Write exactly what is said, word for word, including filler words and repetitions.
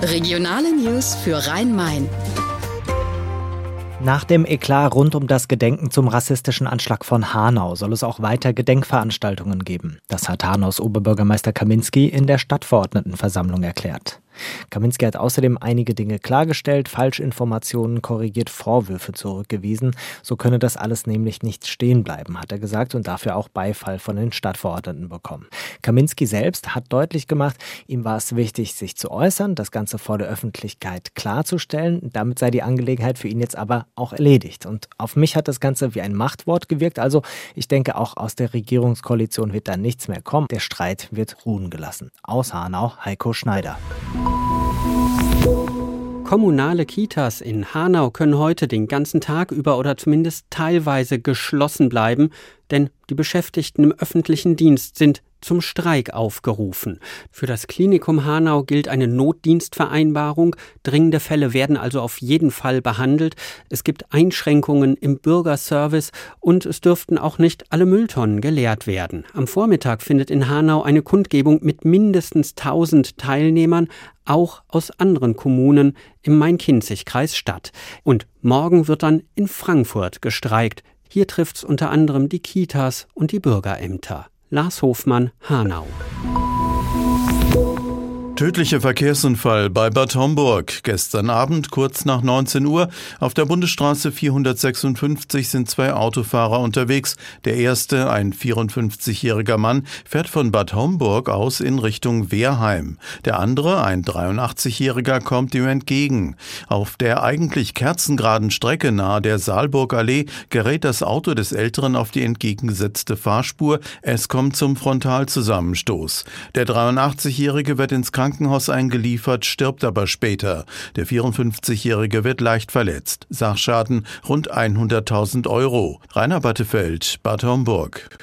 Regionale News für Rhein-Main. Nach dem Eklat rund um das Gedenken zum rassistischen Anschlag von Hanau soll es auch weiter Gedenkveranstaltungen geben. Das hat Hanaus Oberbürgermeister Kaminski in der Stadtverordnetenversammlung erklärt. Kaminski hat außerdem einige Dinge klargestellt, Falschinformationen korrigiert, Vorwürfe zurückgewiesen. So könne das alles nämlich nicht stehen bleiben, hat er gesagt, und dafür auch Beifall von den Stadtverordneten bekommen. Kaminski selbst hat deutlich gemacht, ihm war es wichtig, sich zu äußern, das Ganze vor der Öffentlichkeit klarzustellen. Damit sei die Angelegenheit für ihn jetzt aber auch erledigt. Und auf mich hat das Ganze wie ein Machtwort gewirkt. Also ich denke, auch aus der Regierungskoalition wird da nichts mehr kommen. Der Streit wird ruhen gelassen. Aus Hanau, Heiko Schneider. Kommunale Kitas in Hanau können heute den ganzen Tag über oder zumindest teilweise geschlossen bleiben, denn die Beschäftigten im öffentlichen Dienst sind zum Streik aufgerufen. Für das Klinikum Hanau gilt eine Notdienstvereinbarung. Dringende Fälle werden also auf jeden Fall behandelt. Es gibt Einschränkungen im Bürgerservice und es dürften auch nicht alle Mülltonnen geleert werden. Am Vormittag findet in Hanau eine Kundgebung mit mindestens tausend Teilnehmern, auch aus anderen Kommunen im Main-Kinzig-Kreis statt. Und morgen wird dann in Frankfurt gestreikt. Hier trifft's unter anderem die Kitas und die Bürgerämter. Lars Hofmann, Hanau. Tödlicher Verkehrsunfall bei Bad Homburg. Gestern Abend, kurz nach neunzehn Uhr, auf der Bundesstraße vierhundertsechsundfünfzig sind zwei Autofahrer unterwegs. Der erste, ein vierundfünfzigjähriger Mann, fährt von Bad Homburg aus in Richtung Wehrheim. Der andere, ein dreiundachtzigjähriger, kommt ihm entgegen. Auf der eigentlich kerzengeraden Strecke nahe der Saalburgallee gerät das Auto des Älteren auf die entgegengesetzte Fahrspur. Es kommt zum Frontalzusammenstoß. Der dreiundachtzigjährige wird ins Krankenhaus Krankenhaus eingeliefert, stirbt aber später. Der vierundfünfzigjährige wird leicht verletzt. Sachschaden rund hunderttausend Euro. Rainer Battefeld, Bad Homburg.